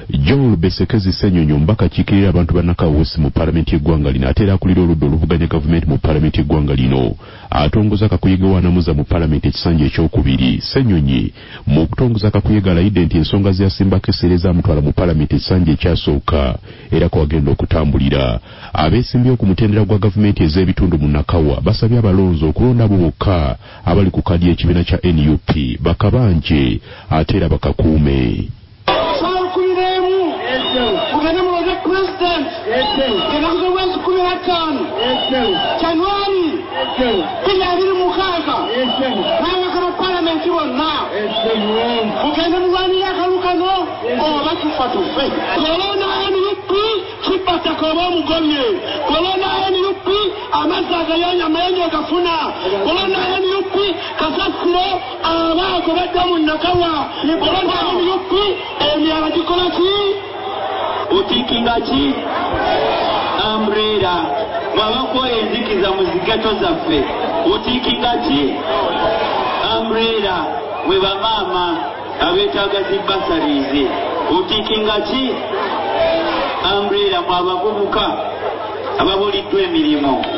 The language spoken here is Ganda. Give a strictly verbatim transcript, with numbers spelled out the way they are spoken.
Joel Besekezi Ssenyonyo mbaka kiikirira abantu ba Nakawusi mu Parliament y'eggwanga lino ate era akulira oludda oluvuganya gavumenti mu Parliament y'eggwanga lino atongoza Kakuyege Wanamuza mu Parliament ekisanja ekyokubiri. Ssenyonyi mu kutongoza Kakuyege alayidde nti ensonga ziyasimbako essereza amutwala mu Parliament ekisanja ekyasooka era ko agenda okutambulira. Abeesimbyewo ku mutendera gwa gavumenti ez'ebitundu mu Nakawa basabye abalonzi okulonda abo bokka abali ku kadi y'ekibiina kya N U P bakabanje ate era bakakuume. Uganda muloze president ngenakuze mwezi kumi na tano Januari kumi abiri mukaaga n'abakala palamenti bonna Uganda mulwanira akalukano oba tufa tufe. Kolona N U P kibataka oba omugomye. Kolona N U P amazzi agayanya amayanja agafuna. Kolona N U P kasasiro abaako badda mu Nakawa. Kolona N U P emyala gikola ki utikingachi umbrella mwabako enzikiza muzigato zaffe utikingachi umbrella we bamama abetaaga zibasarize utikingachi umbrella mwabavubuka ababuliddwa emirimu